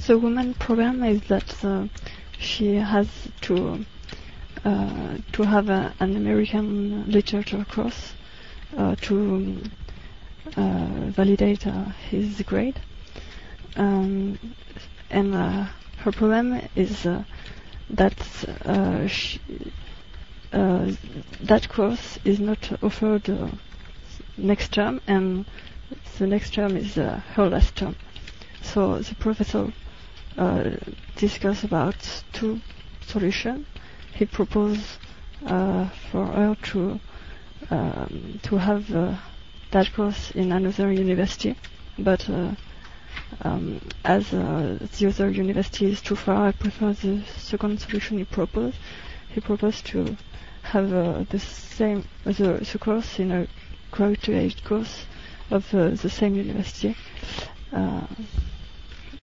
the woman problem is that she has to have an American literature course to validate his grade, and her problem is that that course is not offered next term, and the next term is her last term. So the professor discussed about two solutions. He proposed for her to have that course in another university, but as the other university is too far, I prefer the second solution he proposed. He proposed to have the course in a graduate course of the same university.